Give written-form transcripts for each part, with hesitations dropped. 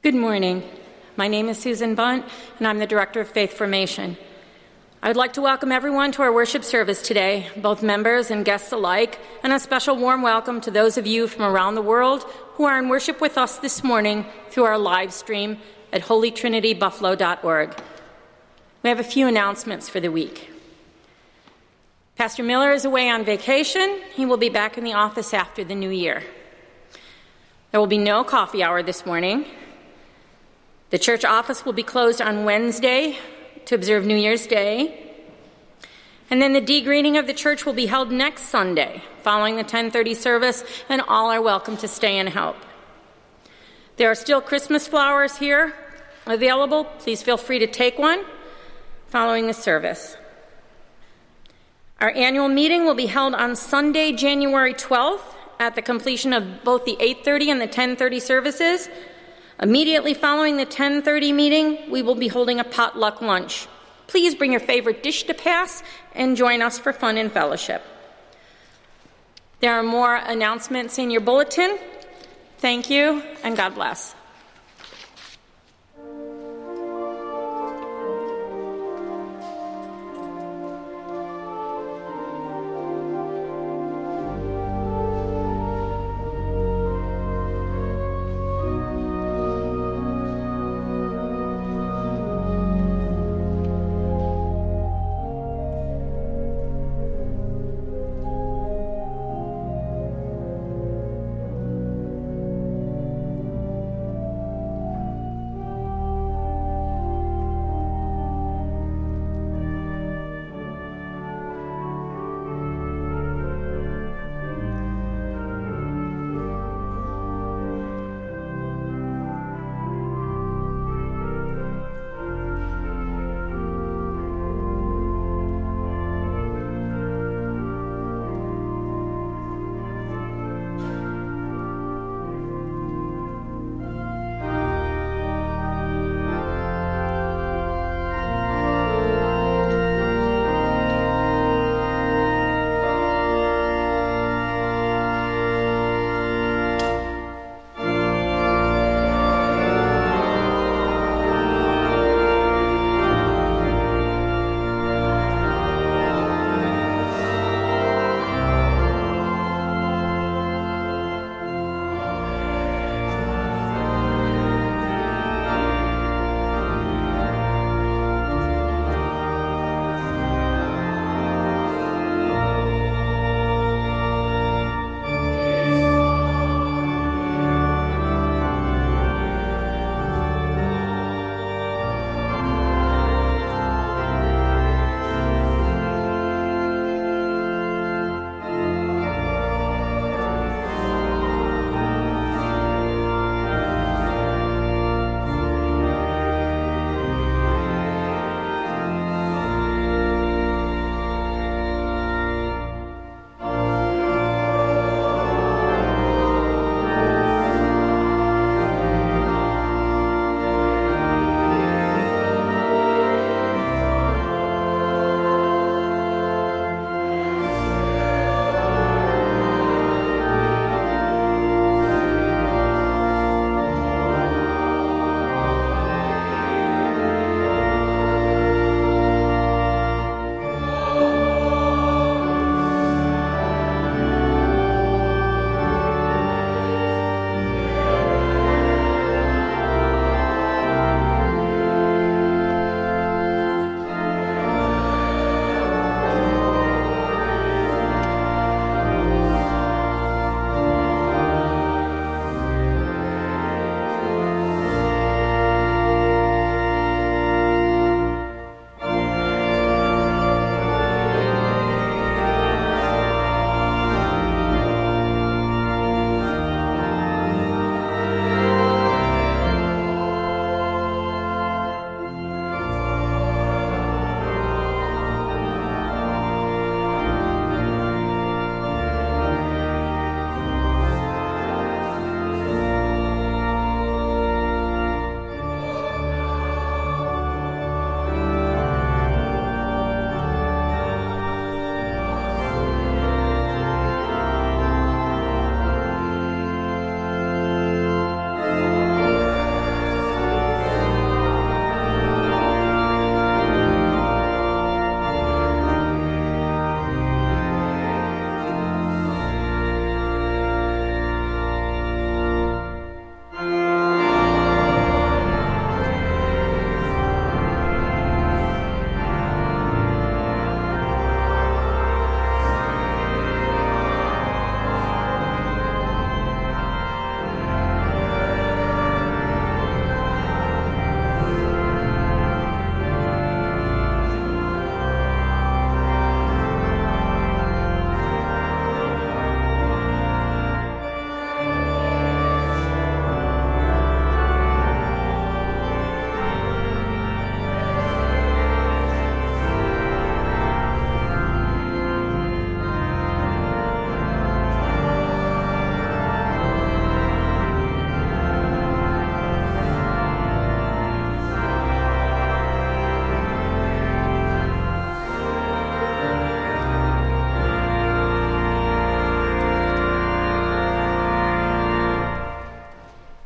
Good morning. My name is Susan Bunt, and I'm the Director of Faith Formation. I would like to welcome everyone to our worship service today, both members and guests alike, and a special warm welcome to those of you from around the world who are in worship with us this morning through our live stream at holytrinitybuffalo.org. We have a few announcements for the week. Pastor Miller is away on vacation. He will be back in the office after the new year. There will be no coffee hour this morning. The church office will be closed on Wednesday to observe New Year's Day. And then the degreening of the church will be held next Sunday, following the 10:30 service, and all are welcome to stay and help. There are still Christmas flowers here available. Please feel free to take one following the service. Our annual meeting will be held on Sunday, January 12th, at the completion of both the 8:30 and the 10:30 services. Immediately following the 10:30 meeting, we will be holding a potluck lunch. Please bring your favorite dish to pass and join us for fun and fellowship. There are more announcements in your bulletin. Thank you, and God bless.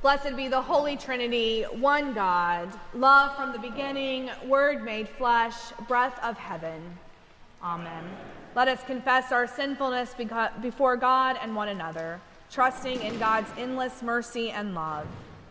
Blessed be the Holy Trinity, one God, love from the beginning, Word made flesh, breath of heaven. Amen. Let us confess our sinfulness before God and one another, trusting in God's endless mercy and love.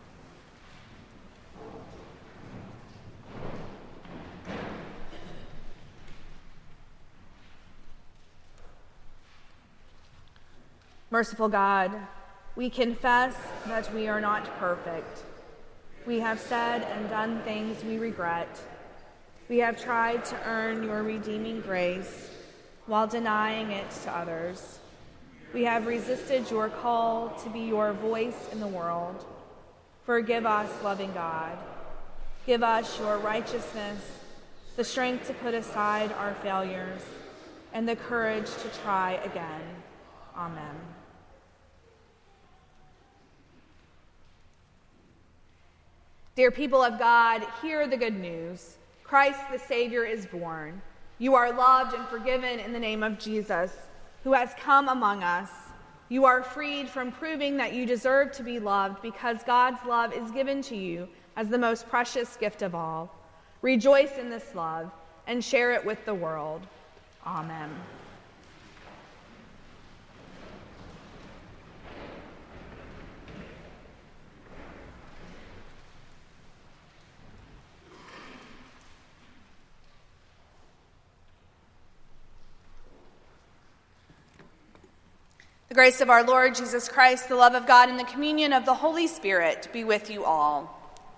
Merciful God, we confess that we are not perfect. We have said and done things we regret. We have tried to earn your redeeming grace while denying it to others. We have resisted your call to be your voice in the world. Forgive us, loving God. Give us your righteousness, the strength to put aside our failures, and the courage to try again. Amen. Dear people of God, hear the good news. Christ the Savior is born. You are loved and forgiven in the name of Jesus, who has come among us. You are freed from proving that you deserve to be loved because God's love is given to you as the most precious gift of all. Rejoice in this love and share it with the world. Amen. The grace of our Lord Jesus Christ, the love of God, and the communion of the Holy Spirit be with you all.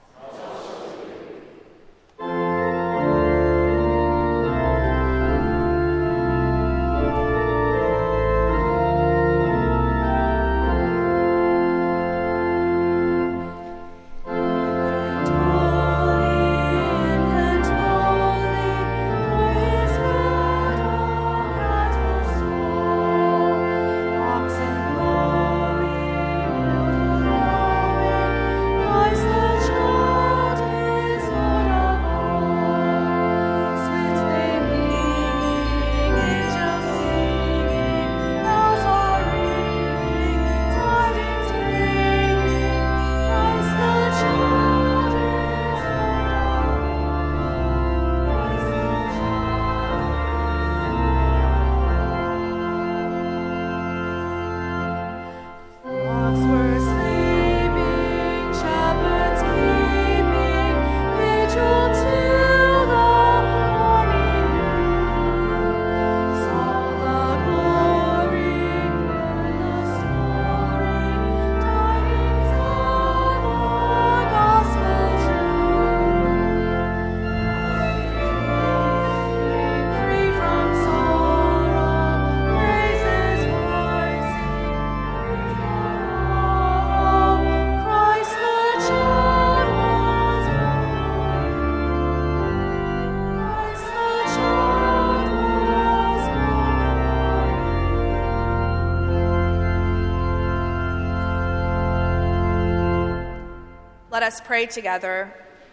Let us pray together.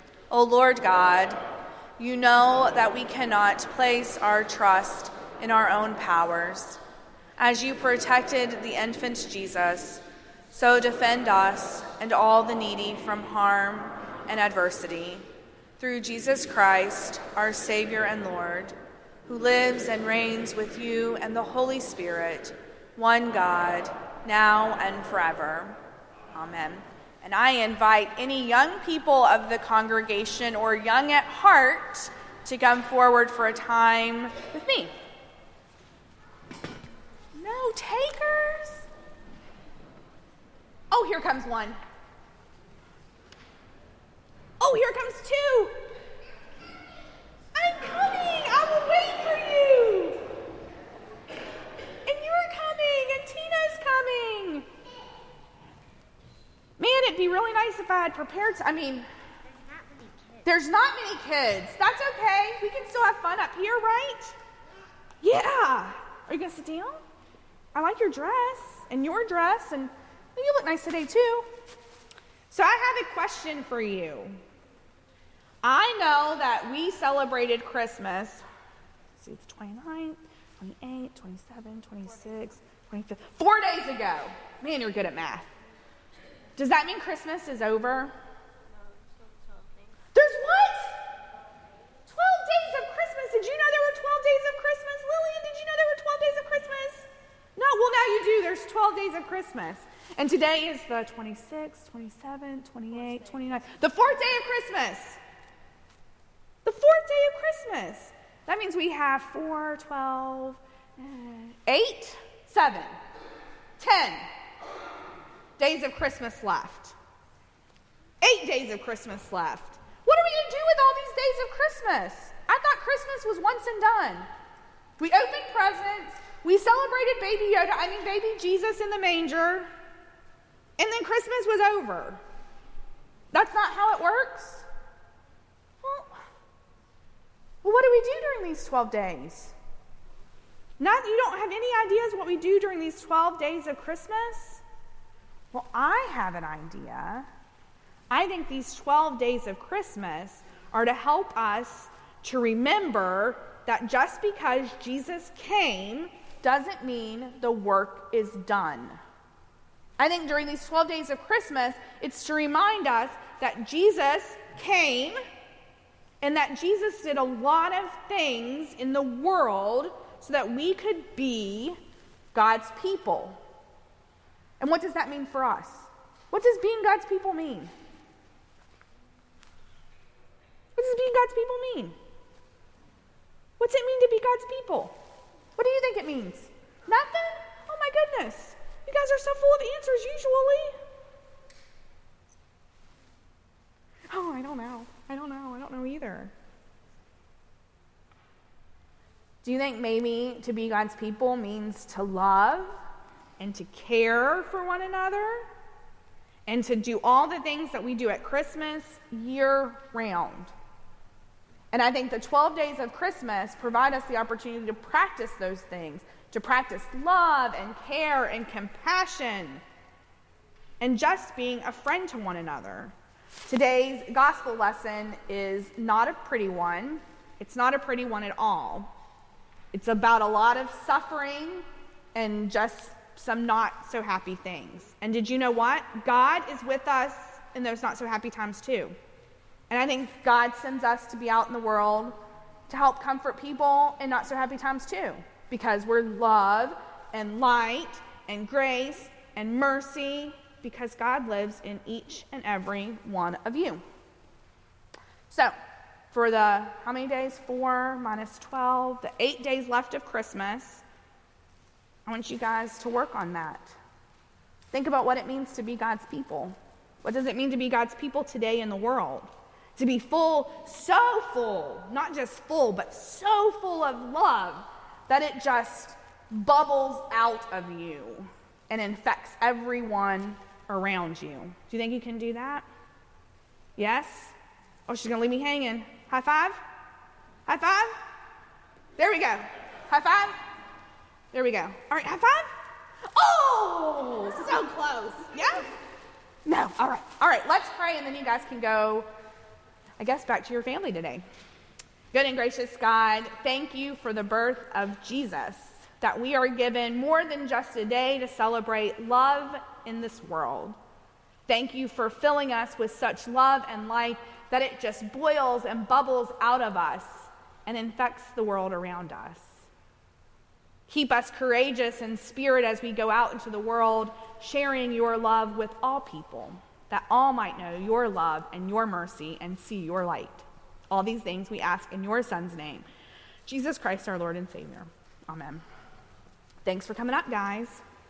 O Lord God, you know that we cannot place our trust in our own powers. As you protected the infant Jesus, so defend us and all the needy from harm and adversity. Through Jesus Christ, our Savior and Lord, who lives and reigns with you and the Holy Spirit, one God, now and forever. Amen. And I invite any young people of the congregation or young at heart to come forward for a time with me. No takers? Oh, here comes one. Oh, here comes two. I'm coming. I will wait for you. And you're coming, and Tina's coming. Man, it'd be really nice if I had prepared. There's not many kids. That's okay. We can still have fun up here, right? Yeah. Are you going to sit down? I like your dress and your dress, and you look nice today, too. So I have a question for you. I know that we celebrated Christmas. Let's see, it's 29th, 28th, 27th, 26th, 25th. 4 days ago. Man, you're good at math. Does that mean Christmas is over? There's what? 12 days of Christmas. Did you know there were 12 days of Christmas? Lillian, did you know there were 12 days of Christmas? No, well, now you do. There's 12 days of Christmas. And today is the 26th, 27th, 28th, 29th. The fourth day of Christmas. The fourth day of Christmas. That means we have 4, 12, 8, 7, 10 days of Christmas left. 8 days of Christmas left. What are we going to do with all these days of Christmas? I thought Christmas was once and done. We opened presents. We celebrated baby Jesus in the manger. And then Christmas was over. That's not how it works? Well, what do we do during these 12 days? You don't have any ideas what we do during these 12 days of Christmas? Well, I have an idea. I think these 12 days of Christmas are to help us to remember that just because Jesus came doesn't mean the work is done. I think during these 12 days of Christmas, it's to remind us that Jesus came and that Jesus did a lot of things in the world so that we could be God's people. And what does that mean for us? What does being God's people mean? What does being God's people mean? What's it mean to be God's people? What do you think it means? Nothing? Oh my goodness. You guys are so full of answers usually. Oh, I don't know. I don't know either. Do you think maybe to be God's people means to love and to care for one another and to do all the things that we do at Christmas year round? And I think the 12 days of Christmas provide us the opportunity to practice those things, to practice love and care and compassion and just being a friend to one another. Today's gospel lesson is not a pretty one. It's not a pretty one at all. It's about a lot of suffering and just some not so happy things. And did you know what? God is with us in those not so happy times too. And I think God sends us to be out in the world to help comfort people in not so happy times too. Because we're love and light and grace and mercy, because God lives in each and every one of you. So, for the, how many days? 4 minus 12, the 8 days left of Christmas, I want you guys to work on that. Think about what it means to be God's people. What does it mean to be God's people today in the world? To be full, so full, not just full, but so full of love that it just bubbles out of you and infects everyone around you. Do you think you can do that? Yes? Oh, she's going to leave me hanging. High five? High five? There we go. High five? There we go. All right, high five? Oh, so close. Yeah? No. All right. All right, let's pray, and then you guys can go, I guess, back to your family today. Good and gracious God, thank you for the birth of Jesus, that we are given more than just a day to celebrate love in this world. Thank you for filling us with such love and light that it just boils and bubbles out of us and infects the world around us. Keep us courageous in spirit as we go out into the world, sharing your love with all people, that all might know your love and your mercy and see your light. All these things we ask in your Son's name, Jesus Christ, our Lord and Savior. Amen. Thanks for coming up, guys.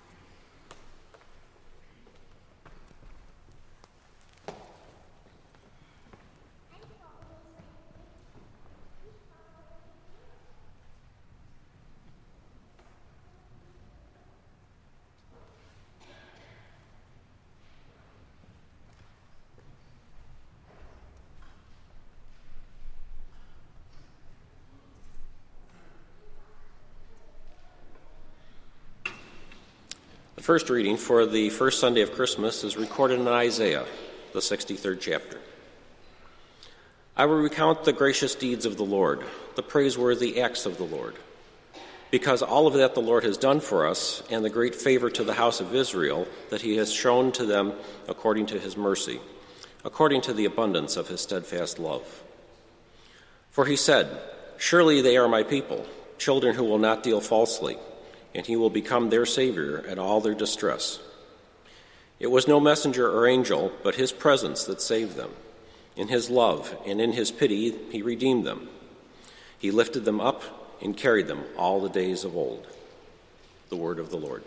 The first reading for the first Sunday of Christmas is recorded in Isaiah, the 63rd chapter. I will recount the gracious deeds of the Lord, the praiseworthy acts of the Lord. because all of that the Lord has done for us, and the great favor to the house of Israel that he has shown to them according to his mercy, according to the abundance of his steadfast love. For he said, "Surely they are my people, children who will not deal falsely, and he will become their Savior at all their distress." It was no messenger or angel, but his presence that saved them. In his love and in his pity he redeemed them. He lifted them up and carried them all the days of old. The word of the Lord.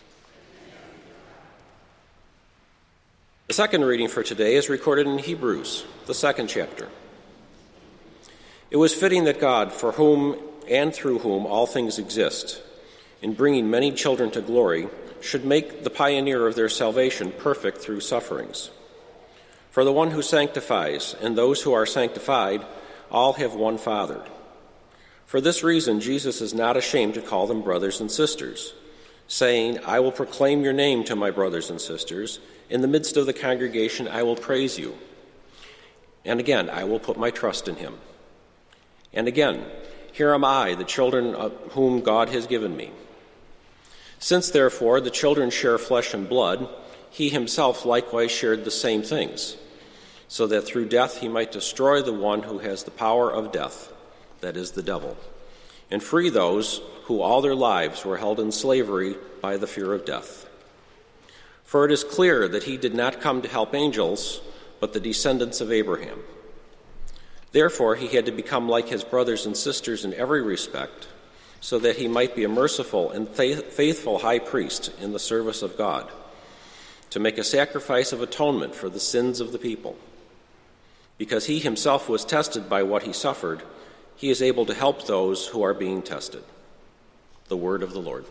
The second reading for today is recorded in Hebrews, the 2nd chapter. It was fitting that God, for whom and through whom all things exist, in bringing many children to glory, should make the pioneer of their salvation perfect through sufferings. For the one who sanctifies and those who are sanctified all have one Father. For this reason, Jesus is not ashamed to call them brothers and sisters, saying, "I will proclaim your name to my brothers and sisters. In the midst of the congregation, I will praise you. And again, I will put my trust in him. And again, here am I, the children of whom God has given me. Since, therefore, the children share flesh and blood, he himself likewise shared the same things, so that through death he might destroy the one who has the power of death, that is, the devil, and free those who all their lives were held in slavery by the fear of death. For it is clear that he did not come to help angels, but the descendants of Abraham. Therefore he had to become like his brothers and sisters in every respect, so that he might be a merciful and faithful high priest in the service of God, to make a sacrifice of atonement for the sins of the people. Because he himself was tested by what he suffered, he is able to help those who are being tested. The word of the Lord.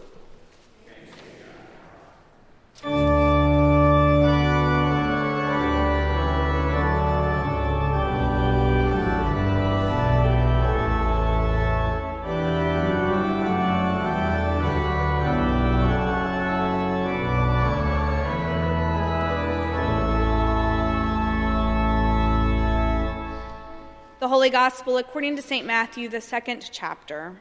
The Holy Gospel according to St. Matthew, the 2nd chapter.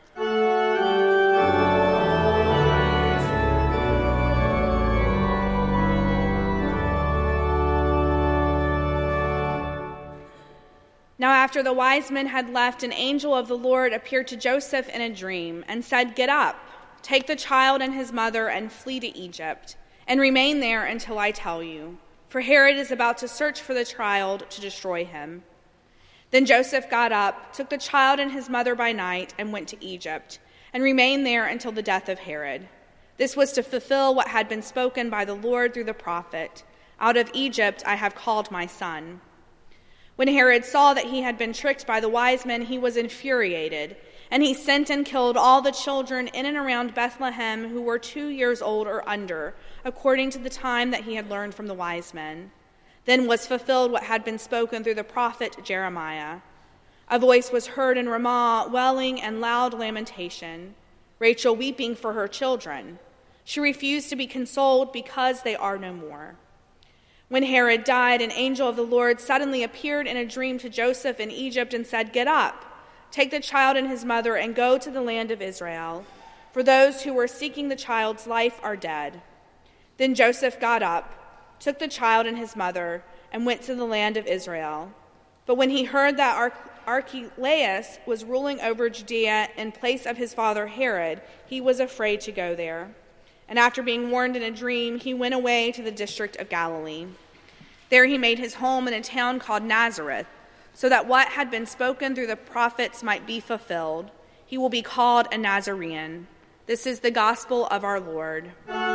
Now after the wise men had left, an angel of the Lord appeared to Joseph in a dream and said, "Get up, take the child and his mother and flee to Egypt, and remain there until I tell you, for Herod is about to search for the child to destroy him." Then Joseph got up, took the child and his mother by night, and went to Egypt, and remained there until the death of Herod. This was to fulfill what had been spoken by the Lord through the prophet, "Out of Egypt I have called my son." When Herod saw that he had been tricked by the wise men, he was infuriated, and he sent and killed all the children in and around Bethlehem who were 2 years old or under, according to the time that he had learned from the wise men. Then was fulfilled what had been spoken through the prophet Jeremiah. A voice was heard in Ramah, wailing and loud lamentation, Rachel weeping for her children. She refused to be consoled because they are no more. When Herod died, an angel of the Lord suddenly appeared in a dream to Joseph in Egypt and said, "Get up, take the child and his mother and go to the land of Israel, for those who were seeking the child's life are dead." Then Joseph got up, took the child and his mother, and went to the land of Israel. But when he heard that Archelaus was ruling over Judea in place of his father Herod, he was afraid to go there. And after being warned in a dream, he went away to the district of Galilee. There he made his home in a town called Nazareth, so that what had been spoken through the prophets might be fulfilled. He will be called a Nazarene. This is the gospel of our Lord.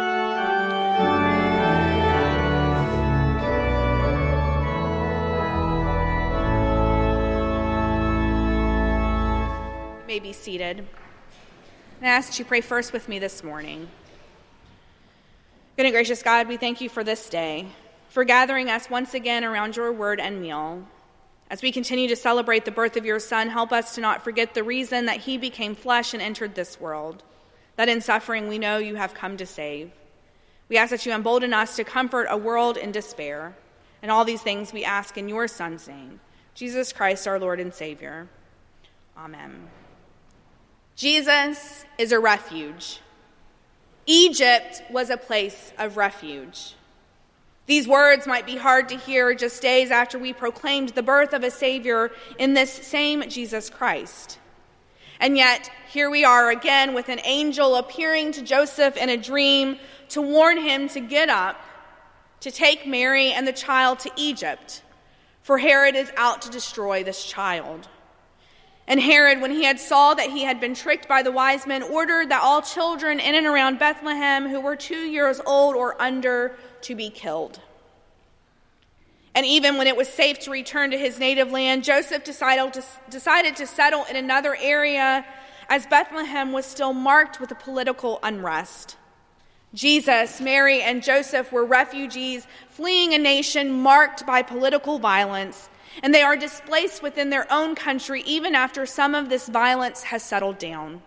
May be seated. And I ask that you pray first with me this morning. Good and gracious God, we thank you for this day, for gathering us once again around your word and meal. As we continue to celebrate the birth of your Son, help us to not forget the reason that he became flesh and entered this world, that in suffering we know you have come to save. We ask that you embolden us to comfort a world in despair. And all these things we ask in your Son's name, Jesus Christ, our Lord and Savior. Amen. Jesus is a refuge. Egypt was a place of refuge. These words might be hard to hear just days after we proclaimed the birth of a Savior in this same Jesus Christ. And yet, here we are again with an angel appearing to Joseph in a dream to warn him to get up, to take Mary and the child to Egypt, for Herod is out to destroy this child. And Herod, when he had saw that he had been tricked by the wise men, ordered that all children in and around Bethlehem who were 2 years old or under to be killed. And even when it was safe to return to his native land, Joseph decided to settle in another area, as Bethlehem was still marked with a political unrest. Jesus, Mary, and Joseph were refugees fleeing a nation marked by political violence, and they are displaced within their own country even after some of this violence has settled down.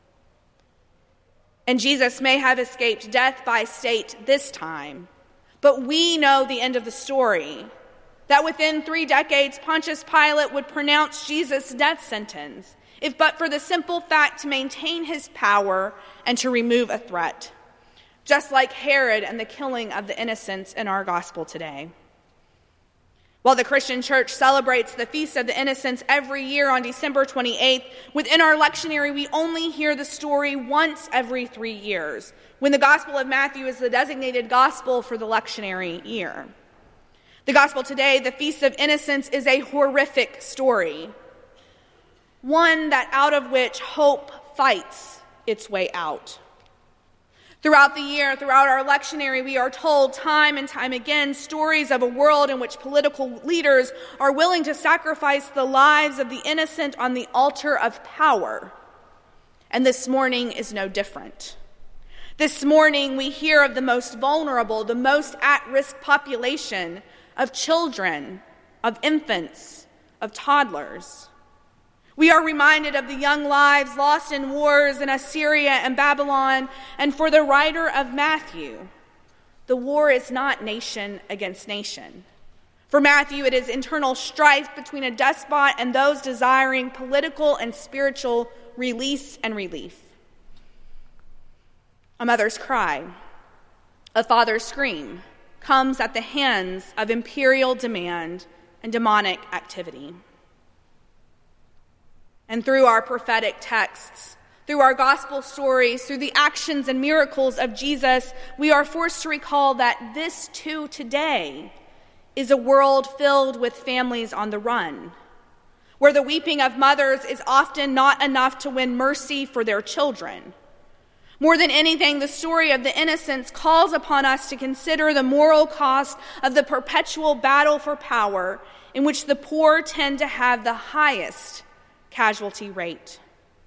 And Jesus may have escaped death by state this time, but we know the end of the story, that within 3 decades, Pontius Pilate would pronounce Jesus' death sentence, if but for the simple fact to maintain his power and to remove a threat, just like Herod and the killing of the innocents in our gospel today. While the Christian church celebrates the Feast of the Innocents every year on December 28th, within our lectionary we only hear the story once every 3 years, when the Gospel of Matthew is the designated gospel for the lectionary year. The gospel today, the Feast of Innocents, is a horrific story, one that out of which hope fights its way out. Throughout the year, throughout our lectionary, we are told time and time again stories of a world in which political leaders are willing to sacrifice the lives of the innocent on the altar of power. And this morning is no different. This morning we hear of the most vulnerable, the most at-risk population of children, of infants, of toddlers. We are reminded of the young lives lost in wars in Assyria and Babylon, and for the writer of Matthew, the war is not nation against nation. For Matthew, it is internal strife between a despot and those desiring political and spiritual release and relief. A mother's cry, a father's scream, comes at the hands of imperial demand and demonic activity. And through our prophetic texts, through our gospel stories, through the actions and miracles of Jesus, we are forced to recall that this too today is a world filled with families on the run, where the weeping of mothers is often not enough to win mercy for their children. More than anything, the story of the innocents calls upon us to consider the moral cost of the perpetual battle for power, in which the poor tend to have the highest casualty rate.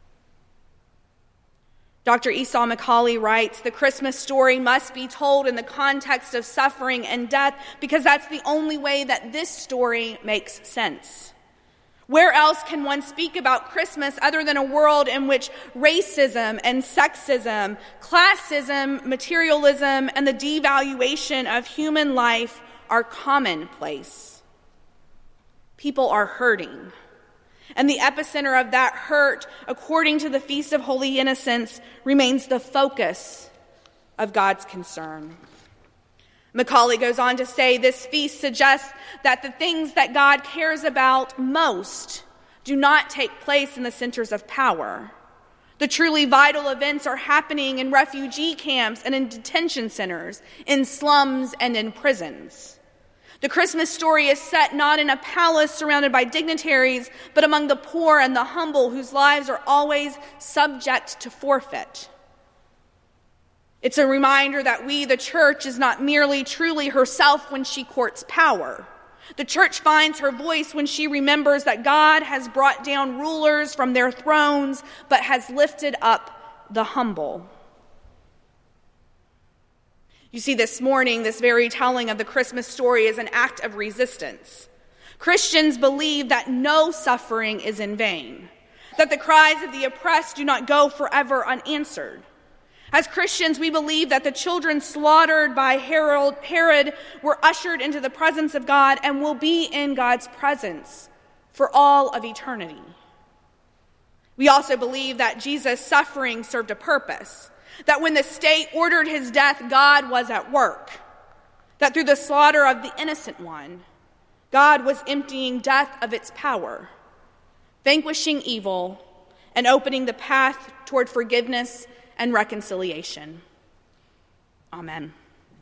Dr. Esau McCaulley writes, "The Christmas story must be told in the context of suffering and death because that's the only way that this story makes sense. Where else can one speak about Christmas other than a world in which racism and sexism, classism, materialism, and the devaluation of human life are commonplace? People are hurting. And the epicenter of that hurt, according to the Feast of Holy Innocents, remains the focus of God's concern." Macaulay goes on to say, this feast suggests that the things that God cares about most do not take place in the centers of power. The truly vital events are happening in refugee camps and in detention centers, in slums and in prisons. The Christmas story is set not in a palace surrounded by dignitaries, but among the poor and the humble whose lives are always subject to forfeit. It's a reminder that we, the church, is not merely truly herself when she courts power. The church finds her voice when she remembers that God has brought down rulers from their thrones, but has lifted up the humble. You see, this morning, this very telling of the Christmas story is an act of resistance. Christians believe that no suffering is in vain, that the cries of the oppressed do not go forever unanswered. As Christians, we believe that the children slaughtered by Herod were ushered into the presence of God and will be in God's presence for all of eternity. We also believe that Jesus' suffering served a purpose, that when the state ordered his death, God was at work, that through the slaughter of the innocent one, God was emptying death of its power, vanquishing evil, and opening the path toward forgiveness and reconciliation. Amen.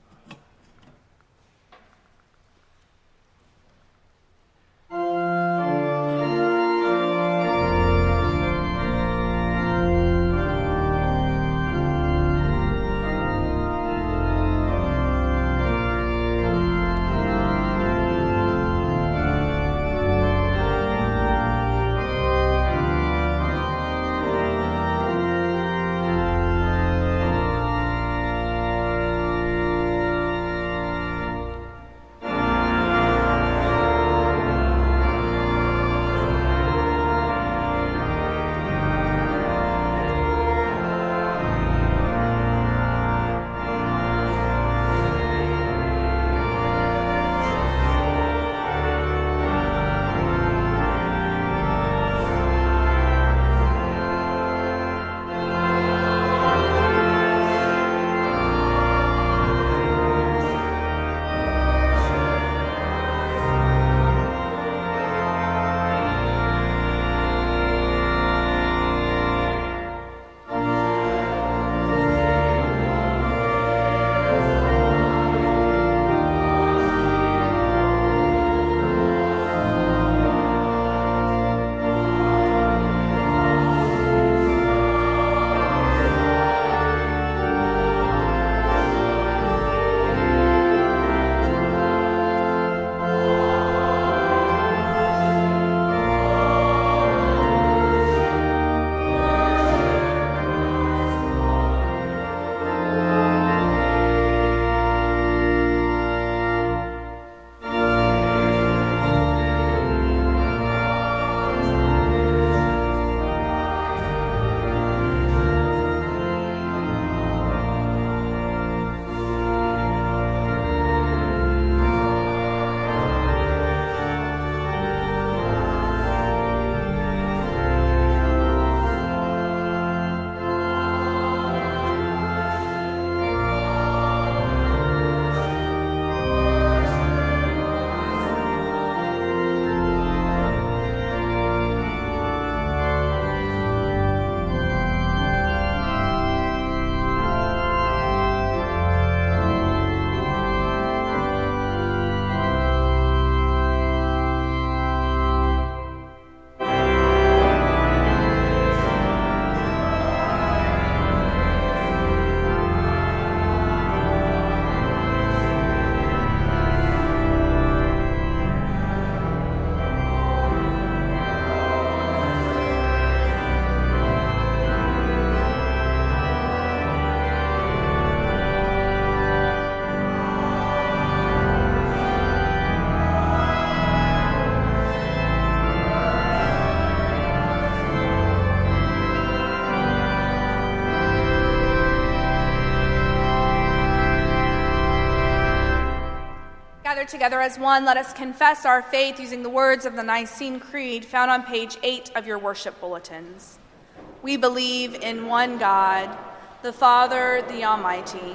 Gathered together as one, let us confess our faith using the words of the Nicene Creed found on page 8 of your worship bulletins. We believe in one God, the Father, the Almighty,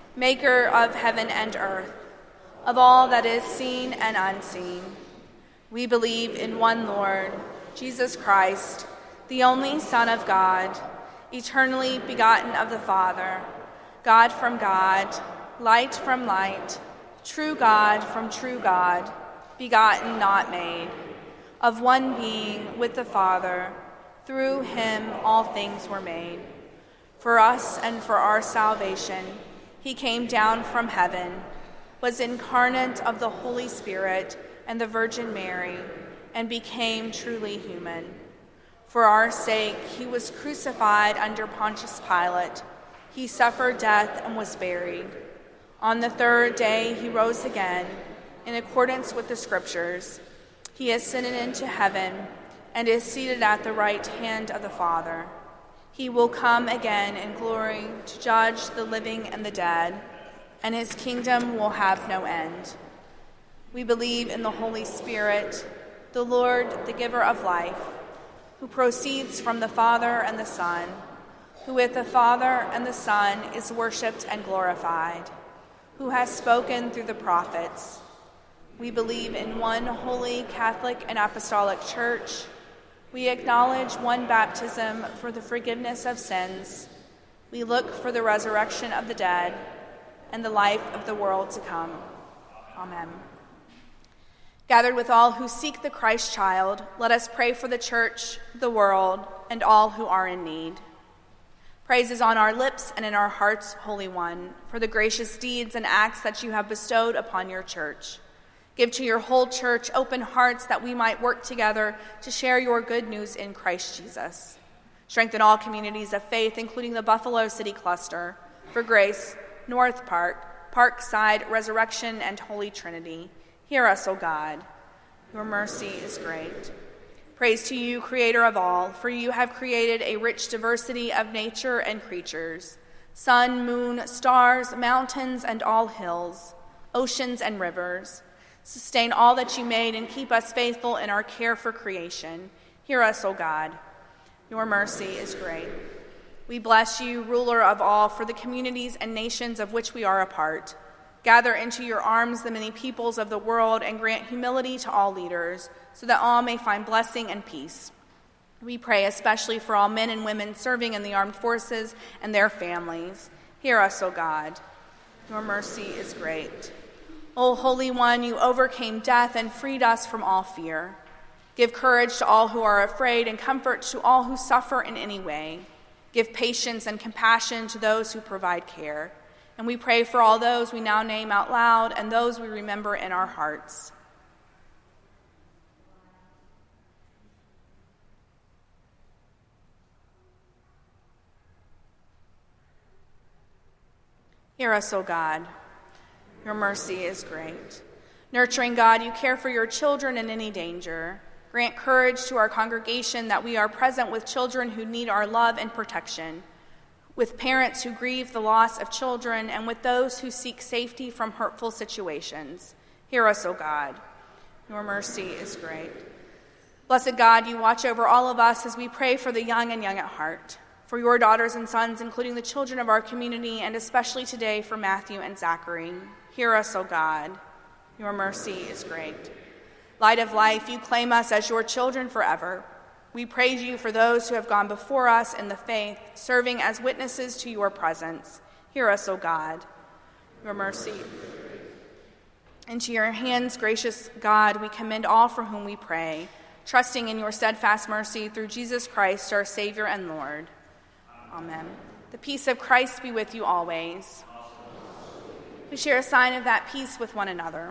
maker of heaven and earth, of all that is seen and unseen. We believe in one Lord, Jesus Christ, the only Son of God, eternally begotten of the Father, God from God, light from light, true God from true God, begotten, not made, of one being with the Father. Through him all things were made. For us and for our salvation, he came down from heaven, was incarnate of the Holy Spirit and the Virgin Mary, and became truly human. For our sake, he was crucified under Pontius Pilate. He suffered death and was buried. On the third day, he rose again, in accordance with the Scriptures. He ascended into heaven and is seated at the right hand of the Father. He will come again in glory to judge the living and the dead, and his kingdom will have no end. We believe in the Holy Spirit, the Lord, the giver of life, who proceeds from the Father and the Son, who with the Father and the Son is worshipped and glorified, who has spoken through the prophets. We believe in one holy Catholic and Apostolic Church. We acknowledge one baptism for the forgiveness of sins. We look for the resurrection of the dead and the life of the world to come. Amen. Gathered with all who seek the Christ child, let us pray for the church, the world, and all who are in need. Praise is on our lips and in our hearts, Holy One, for the gracious deeds and acts that you have bestowed upon your church. Give to your whole church open hearts that we might work together to share your good news in Christ Jesus. Strengthen all communities of faith, including the Buffalo City Cluster, for Grace, North Park, Parkside, Resurrection, and Holy Trinity. Hear us, O God. Your mercy is great. Praise to you, Creator of all, for you have created a rich diversity of nature and creatures, sun, moon, stars, mountains, and all hills, oceans and rivers. Sustain all that you made and keep us faithful in our care for creation. Hear us, O God. Your mercy is great. We bless you, ruler of all, for the communities and nations of which we are a part. Gather into your arms the many peoples of the world and grant humility to all leaders, so that all may find blessing and peace. We pray especially for all men and women serving in the armed forces and their families. Hear us, O God. Your mercy is great. O Holy One, you overcame death and freed us from all fear. Give courage to all who are afraid and comfort to all who suffer in any way. Give patience and compassion to those who provide care. And we pray for all those we now name out loud and those we remember in our hearts. Hear us, O God. Your mercy is great. Nurturing God, you care for your children in any danger. Grant courage to our congregation that we are present with children who need our love and protection, with parents who grieve the loss of children, and with those who seek safety from hurtful situations. Hear us, O God. Your mercy is great. Blessed God, you watch over all of us as we pray for the young and young at heart, for your daughters and sons, including the children of our community, and especially today for Matthew and Zachary. Hear us, O God. Your mercy is great. Light of life, you claim us as your children forever. We praise you for those who have gone before us in the faith, serving as witnesses to your presence. Hear us, O God. Your mercy. Into your hands, gracious God, we commend all for whom we pray, trusting in your steadfast mercy through Jesus Christ, our Savior and Lord. Amen. The peace of Christ be with you always. We share a sign of that peace with one another.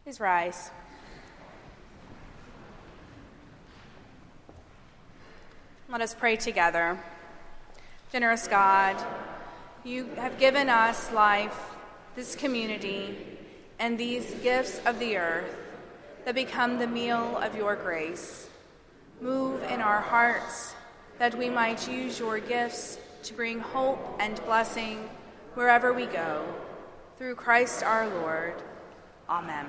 Please rise. Let us pray together. Generous God, you have given us life, this community, and these gifts of the earth that become the meal of your grace. Move in our hearts that we might use your gifts to bring hope and blessing wherever we go. Through Christ our Lord. Amen.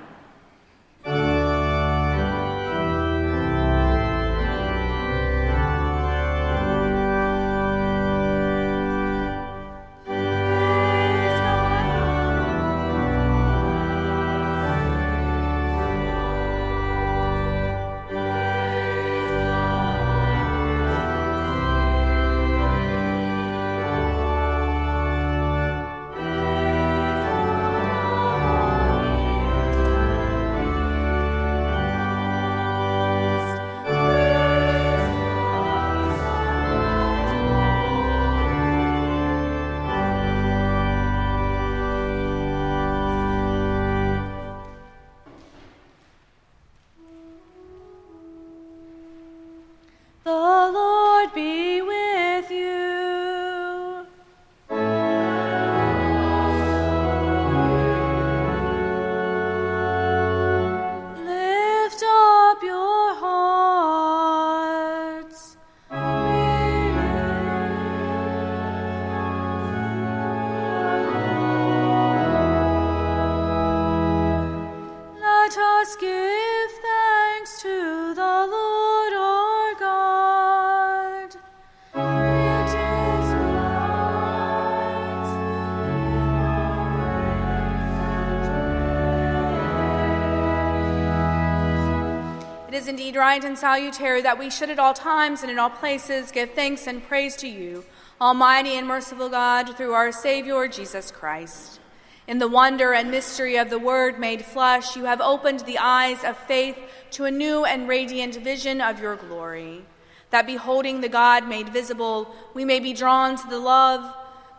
It is indeed right and salutary that we should at all times and in all places give thanks and praise to you, Almighty and merciful God, through our Savior Jesus Christ. In the wonder and mystery of the Word made flesh, you have opened the eyes of faith to a new and radiant vision of your glory, that beholding the God made visible, we may be drawn to love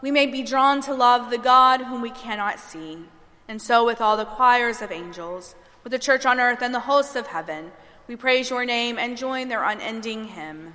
the God whom we cannot see. And so with all the choirs of angels, with the church on earth and the hosts of heaven, we praise your name and join their unending hymn.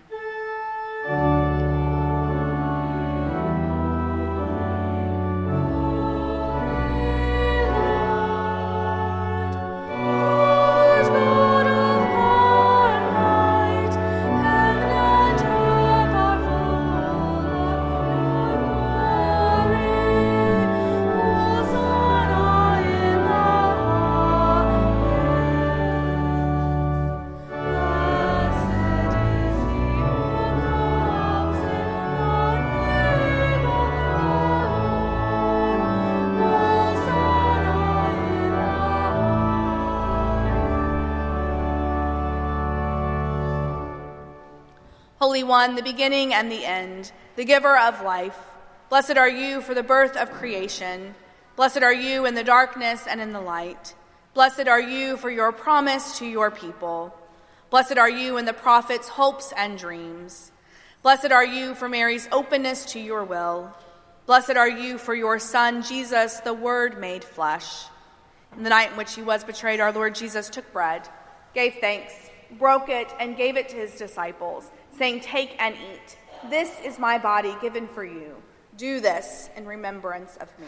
Holy One, the beginning and the end, the giver of life, blessed are you for the birth of creation. Blessed are you in the darkness and in the light. Blessed are you for your promise to your people. Blessed are you in the prophets' hopes and dreams. Blessed are you for Mary's openness to your will. Blessed are you for your Son, Jesus, the Word made flesh. In the night in which he was betrayed, our Lord Jesus took bread, gave thanks, broke it, and gave it to his disciples, saying, "Take and eat. This is my body given for you. Do this in remembrance of me."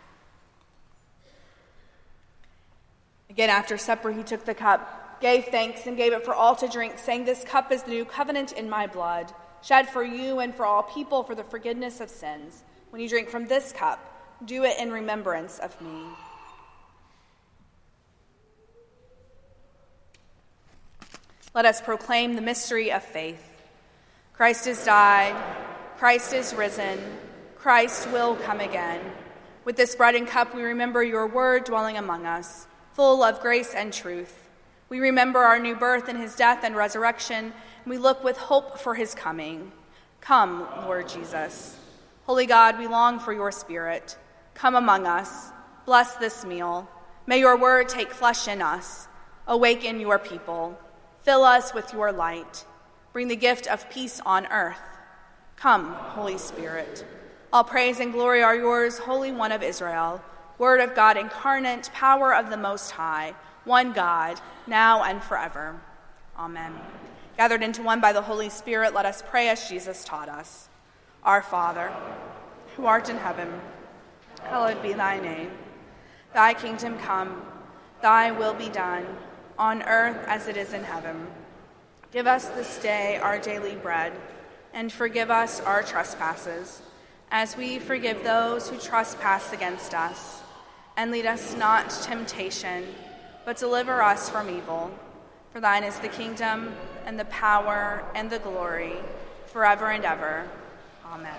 Again, after supper, he took the cup, gave thanks, and gave it for all to drink, saying, "This cup is the new covenant in my blood, shed for you and for all people for the forgiveness of sins. When you drink from this cup, do it in remembrance of me." Let us proclaim the mystery of faith. Christ has died, Christ is risen, Christ will come again. With this bread and cup, we remember your word dwelling among us, full of grace and truth. We remember our new birth in his death and resurrection, and we look with hope for his coming. Come, Lord Jesus. Holy God, we long for your Spirit. Come among us. Bless this meal. May your word take flesh in us. Awaken your people. Fill us with your light. Bring the gift of peace on earth. Come, Holy Spirit. All praise and glory are yours, Holy One of Israel, Word of God incarnate, power of the Most High, one God, now and forever. Amen. Gathered into one by the Holy Spirit, let us pray as Jesus taught us. Our Father, who art in heaven, hallowed be thy name. Thy kingdom come, thy will be done, on earth as it is in heaven. Give us this day our daily bread, and forgive us our trespasses, as we forgive those who trespass against us. And lead us not to temptation, but deliver us from evil. For thine is the kingdom, and the power, and the glory, forever and ever. Amen.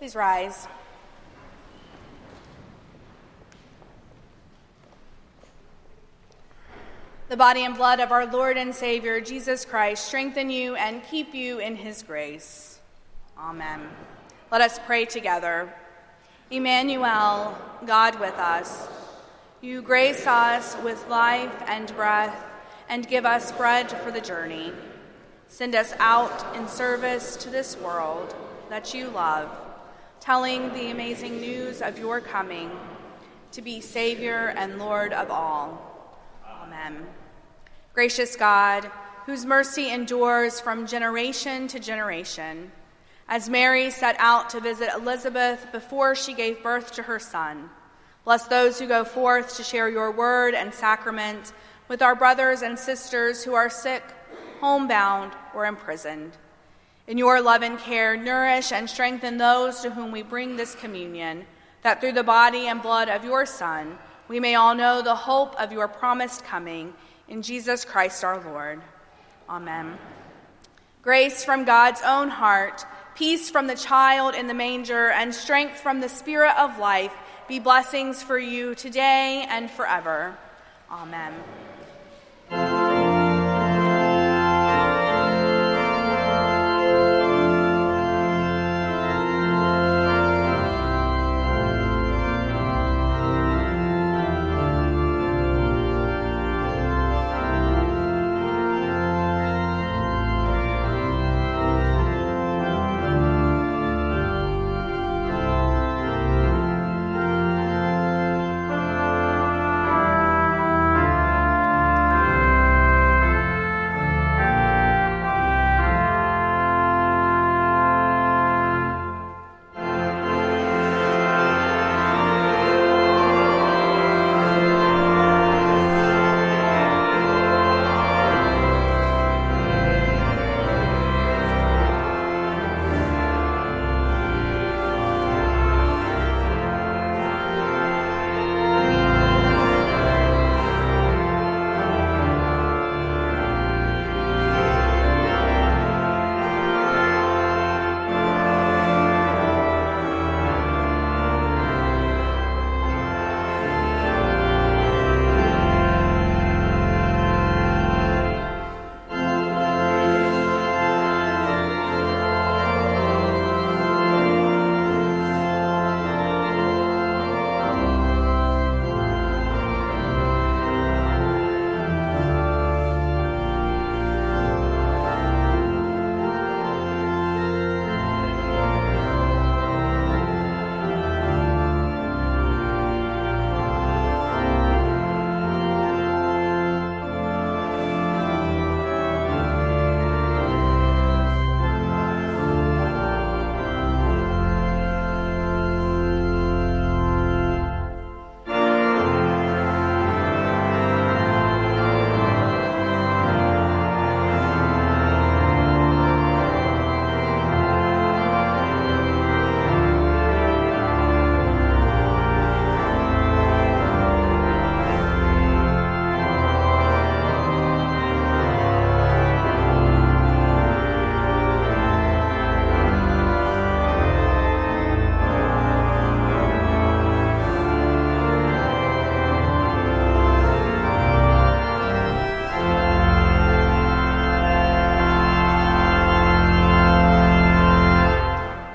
Please rise. The body and blood of our Lord and Savior, Jesus Christ, strengthen you and keep you in his grace. Amen. Let us pray together. Emmanuel, God with us, you grace us with life and breath and give us bread for the journey. Send us out in service to this world that you love, telling the amazing news of your coming to be Savior and Lord of all. Amen. Gracious God, whose mercy endures from generation to generation, as Mary set out to visit Elizabeth before she gave birth to her son, bless those who go forth to share your word and sacrament with our brothers and sisters who are sick, homebound, or imprisoned. In your love and care, nourish and strengthen those to whom we bring this communion, that through the body and blood of your Son, we may all know the hope of your promised coming, in Jesus Christ our Lord. Amen. Grace from God's own heart, peace from the child in the manger, and strength from the Spirit of life be blessings for you today and forever. Amen.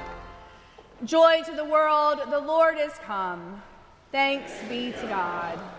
Joy to the world, the Lord is come. Thanks be to God.